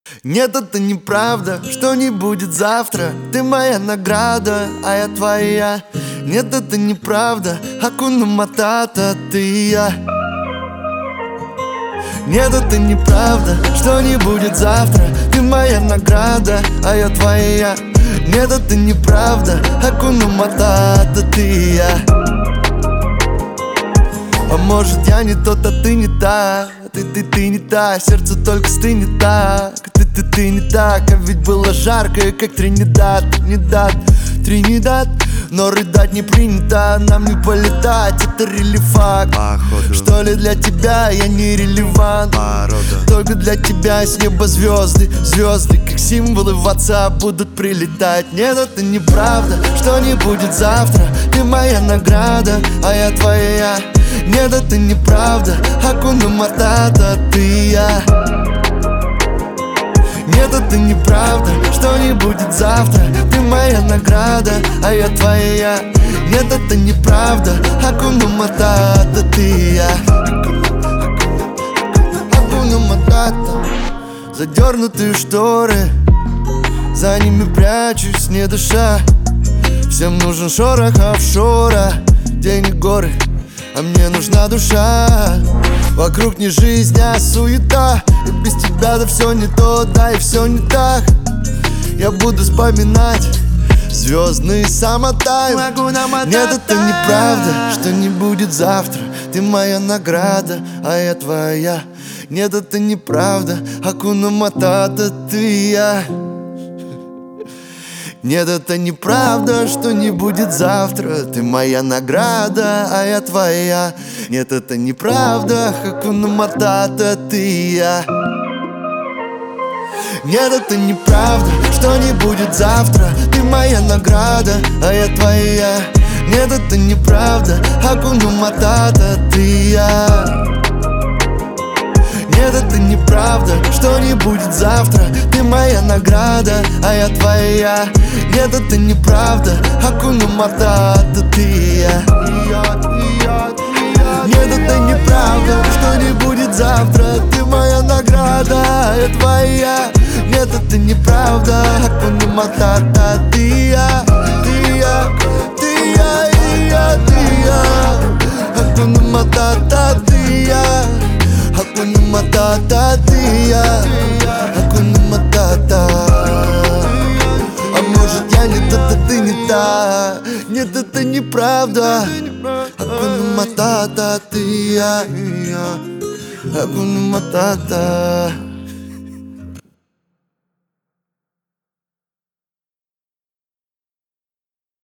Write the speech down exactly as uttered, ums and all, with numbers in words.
Нет, это неправда, что не будет завтра. Ты моя награда, а я твоя. Нет, это неправда, Акуна Матата, ты и я. Нет, это неправда, что не будет завтра. Ты моя награда, а я твоя. Нет, это неправда, Акуна Матата, ты и я. А может я не тот, а ты не та. Ты, ты, ты не та, сердце только стынет так. Ты, ты, ты не так, а ведь было жарко, как Тринидад, Тринидад, Тринидад. Но рыдать не принято, нам не полетать, это релифак. Походу. Что ли для тебя я не релевант. Порода. Только для тебя с неба звезды, звезды, как символы в WhatsApp будут прилетать. Нет, это неправда, что не будет завтра. Ты моя награда, а я твоя. Нет, это неправда, Акуна Матата, ты и я. Нет, это неправда, что не будет завтра. Ты моя награда, а я твоя. Нет, это неправда, Акуна Матата, ты и я. Акуна Матата. Задернутые шторы, за ними прячусь, не дыша. Всем нужен шорох офшора, денег горы, а мне нужна душа. Вокруг не жизнь, а суета. И без тебя да все не то, да и все не так. Я буду вспоминать звездный самотайм. Нет, это неправда, что не будет завтра. Ты моя награда, а я твоя. Нет, это неправда, Акуна Матата, ты и я. Нет, это неправда, что не будет завтра. Ты моя награда, а я твоя. Нет, это неправда, Акуна Матата, ты и я. Нет, это неправда, что не будет завтра. Ты моя награда, а я твоя. Нет, это неправда, Акуна Матата, ты и я. Нет, это неправда, что не будет завтра. Ты моя награда, а я твоя. Нет, это неправда, Акуна Матата, ты и я. Нет, это неправда, что не будет завтра. Ты моя награда, а я твоя. Нет, это неправда, Акуна Матата, ты и я. Ты и я, ты и я, и я, ты и я. Акуна Матата, ты и я. Акуна Матата, ты и я. Акуна Матата. А может я не тот, а ты не та. Нет, это неправда, Акуна Матата, ты и я. Акуна Матата.